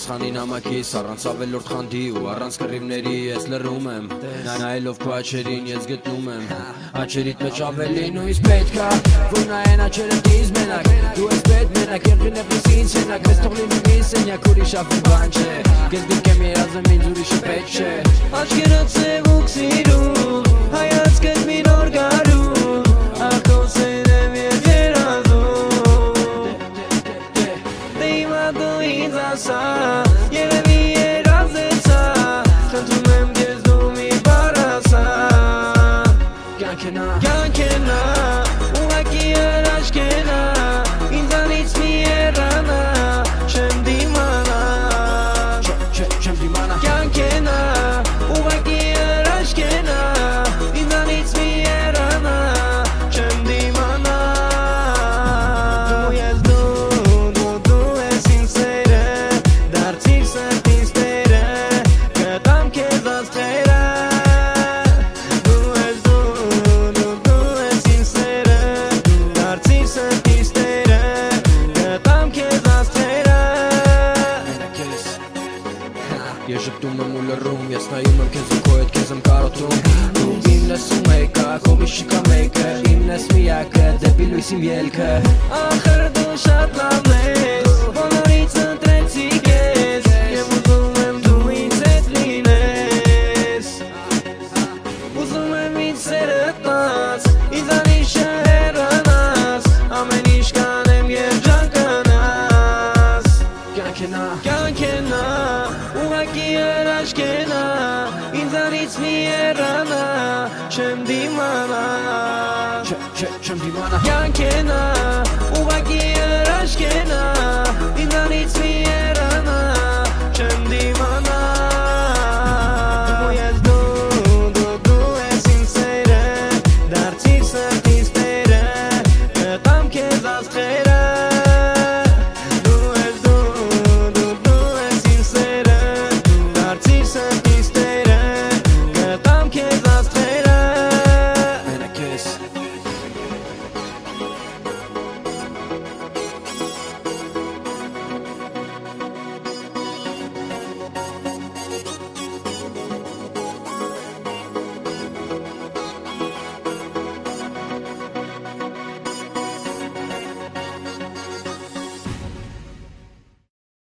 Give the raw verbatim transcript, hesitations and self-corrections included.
Պատասխանի նամակիս առանց ավելորդ խանդի ու առանց կռիվների ես լռում եմ Նայելով քո աչերին ես գտնում եմ Աչերիդ մեջ ավելին ու իսկ պետք է որ նայեն աչերդ ինձ մենակ Դու ես պետ մենակ եղին եղիս ինձ հենակ Ես թող լինում ինձ սենյակ ուրիշ ավի բան չէ Կես դիրկեմ երազ եմ ինձ ուրիշը պետք չէ Աչքերդ սևուկ սիրում Հայացքդ մի նոր գարում Ախոս եմ ես երազում Դե հիմա դու ինձ ասա Երևի երազեցա Խնդրում եմ ես դու մի բառ ասա Կյանքենա Կյանքենա Ուղղակի հրաշքենա Ինձանից մի հեռանա Չեմ դիմանա Չեմ դիմանա Կյանքենա Ուղղակի հրաշքենա Ինձանից մի հեռանա Չեմ դիմանա Դու ես դու, դու դու ես ինձ սերը Դարձիր սրտիս տերը Գտամ քեզ աստղերը Դու ես դու, դու դու ես ինձ սերը Դարձիր սրտիս տերը Գտամ քեզ աստղերը Ես ժպտում եմ ու լռում, ես նայում եմ քեզ ու քո հետ քեզ եմ կարոտում Դու իմն ես ու մեկը, քո միշիկա մեկը Իմն ես միակը, դեպի լույս իմ ելքը Ախր դու շատ լավն ես, բոլորից ընտրեցի քեզ Եվ ուզում եմ դու ինձ հետ լինես Ուզում եմ ինձ սերդ տաս, ինձանից չհեռանաս Ամեն ինչ կանեմ երջանկանաս Կյանքենա Կյանքենա, ուղղակի հրաշքենա Ինձանից մի հեռանա, չեմ դիմանա Չեմ դիմանա Կյանքենա, ուղղակի հրաշքենա